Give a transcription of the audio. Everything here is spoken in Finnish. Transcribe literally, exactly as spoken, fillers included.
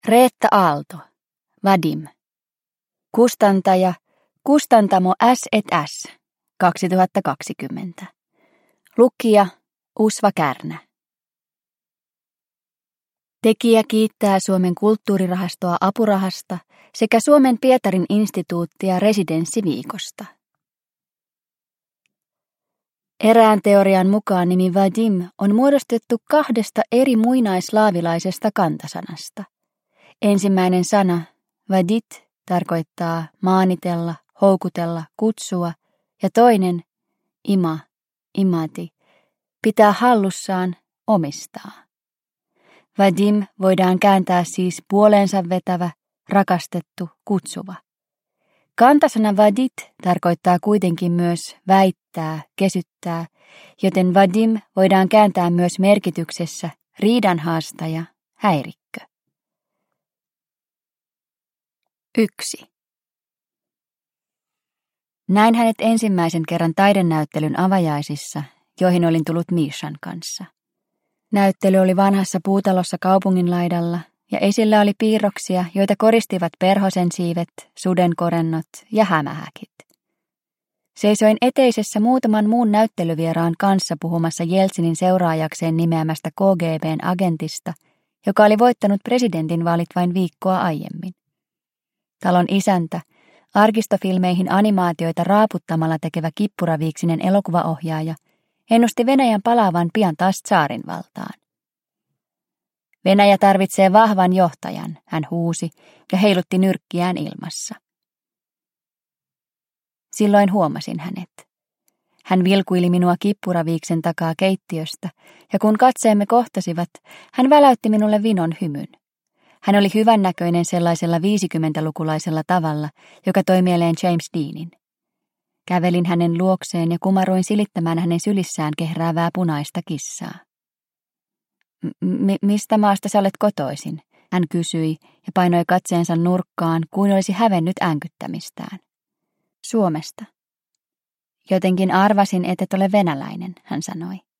Reetta Aalto, Vadim. Kustantaja, Kustantamo S et S, kaksituhattakaksikymmentä. Lukija, Usva Kärnä. Tekijä kiittää Suomen kulttuurirahastoa apurahasta sekä Suomen Pietarin instituuttia residenssiviikosta. Erään teorian mukaan nimi Vadim on muodostettu kahdesta eri muinaislaavilaisesta kantasanasta. Ensimmäinen sana, vadit, tarkoittaa maanitella, houkutella, kutsua, ja toinen, ima, imati, pitää hallussaan, omistaa. Vadim voidaan kääntää siis puoleensa vetävä, rakastettu, kutsuva. Kantasana vadit tarkoittaa kuitenkin myös väittää, kesyttää, joten vadim voidaan kääntää myös merkityksessä riidanhaastaja, häirikkö. Yksi. Näin hänet ensimmäisen kerran taidenäyttelyn avajaisissa, joihin olin tullut Mishan kanssa. Näyttely oli vanhassa puutalossa kaupungin laidalla, ja esillä oli piirroksia, joita koristivat perhosen siivet, sudenkorennot ja hämähäkit. Seisoin eteisessä muutaman muun näyttelyvieraan kanssa puhumassa Jeltsinin seuraajakseen nimeämästä K G B:n agentista, joka oli voittanut presidentinvaalit vain viikkoa aiemmin. Talon isäntä, arkistofilmeihin animaatioita raaputtamalla tekevä kippuraviiksinen elokuvaohjaaja, ennusti Venäjän palaavan pian taas tsaarin valtaan. Venäjä tarvitsee vahvan johtajan, hän huusi ja heilutti nyrkkiään ilmassa. Silloin huomasin hänet. Hän vilkuili minua kippuraviiksen takaa keittiöstä, ja kun katseemme kohtasivat, hän väläytti minulle vinon hymyn. Hän oli hyvännäköinen sellaisella viisikymmentälukulaisella tavalla, joka toi mieleen James Deanin. Kävelin hänen luokseen ja kumaroin silittämään hänen sylissään kehräävää punaista kissaa. M- mistä maasta sä olet kotoisin? Hän kysyi ja painoi katseensa nurkkaan, kuin olisi hävennyt änkyttämistään. Suomesta. Jotenkin arvasin, et et ole venäläinen, hän sanoi.